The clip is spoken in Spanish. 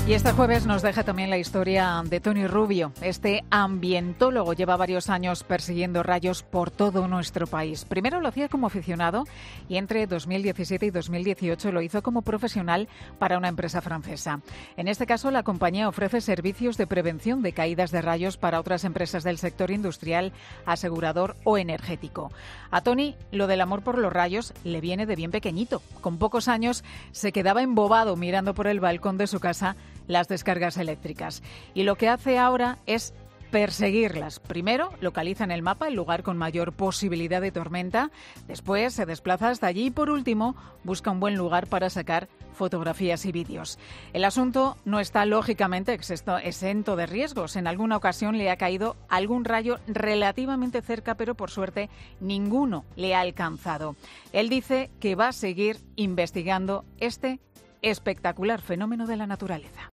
Y este jueves nos deja también la historia de Tony Rubio. Este ambientólogo lleva varios años persiguiendo rayos por todo nuestro país. Primero lo hacía como aficionado y entre 2017 y 2018 lo hizo como profesional para una empresa francesa. En este caso, la compañía ofrece servicios de prevención de caídas de rayos para otras empresas del sector industrial, asegurador o energético. A Tony, lo del amor por los rayos le viene de bien pequeñito. Con pocos años se quedaba embobado mirando por el balcón de su casa las descargas eléctricas. Y lo que hace ahora es perseguirlas. Primero, localiza en el mapa el lugar con mayor posibilidad de tormenta. Después, se desplaza hasta allí y, por último, busca un buen lugar para sacar fotografías y vídeos. El asunto no está, lógicamente, exento de riesgos. En alguna ocasión le ha caído algún rayo relativamente cerca, pero, por suerte, ninguno le ha alcanzado. Él dice que va a seguir investigando este espectacular fenómeno de la naturaleza.